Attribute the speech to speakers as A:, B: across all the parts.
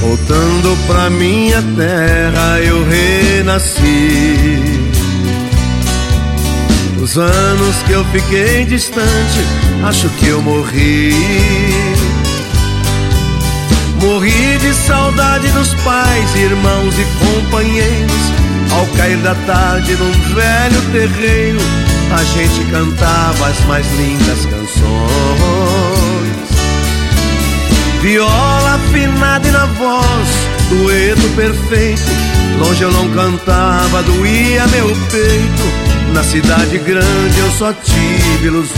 A: Voltando pra minha terra eu renasci. Os anos que eu fiquei distante, acho que eu morri. Morri de saudade dos pais, irmãos e companheiros. Ao cair da tarde num velho terreiro, a gente cantava as mais lindas canções. Viola afinada e na voz, dueto perfeito. Longe eu não cantava, doía meu peito. Na cidade grande eu só tive ilusões.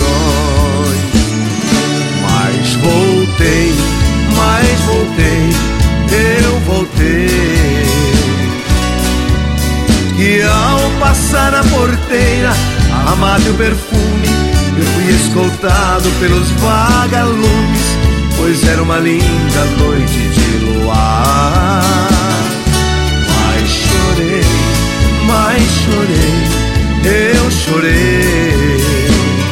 A: Mas voltei, eu voltei. E ao passar na porteira, a mata e o perfume, eu fui escoltado pelos vagalumes, pois era uma linda noite de luar. Mas chorei, eu chorei.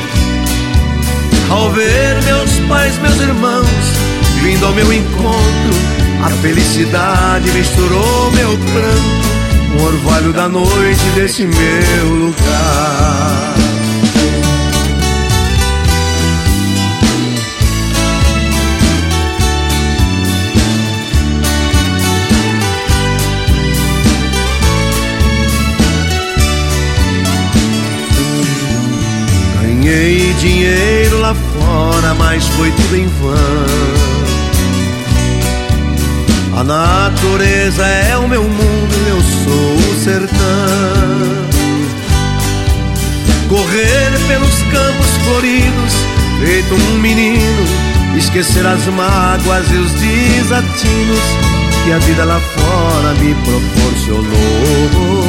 A: Ao ver meus pais, meus irmãos, vindo ao meu encontro, a felicidade misturou meu pranto com o orvalho da noite desse meu lugar. Ganhei dinheiro lá fora, mas foi tudo em vão. A natureza é o meu mundo, eu sou o sertão. Correr pelos campos floridos, feito um menino, esquecer as mágoas e os desatinos que a vida lá fora me proporcionou.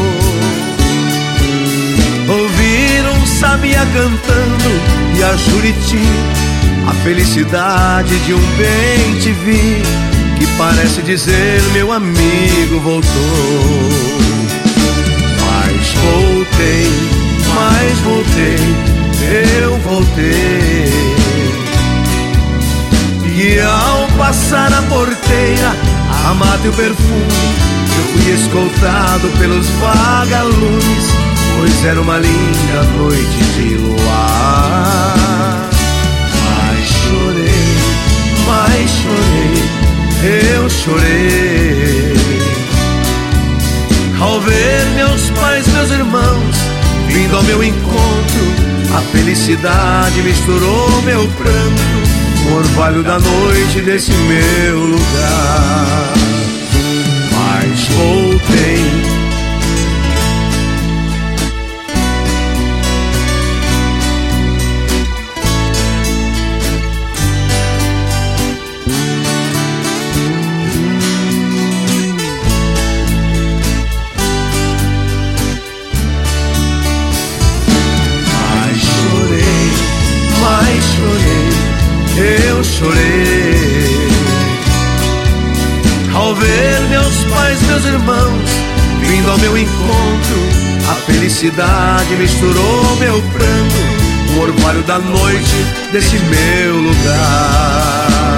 A: Ouvir um sabiá cantando e a Juriti, a felicidade de um bem-te-vi, que parece dizer meu amigo voltou. Mas voltei, eu voltei. E ao passar a porteira, a mata e o perfume, eu fui escoltado pelos vagalumes, pois era uma linda noite de luar. Mas chorei, eu chorei. Ao ver meus pais, meus irmãos, vindo ao meu encontro, a felicidade misturou meu pranto com o orvalho da noite desse meu lugar. Mas voltei, eu chorei. Ao ver meus pais, meus irmãos, vindo ao meu encontro, a felicidade misturou meu pranto com o orvalho da noite desse meu lugar.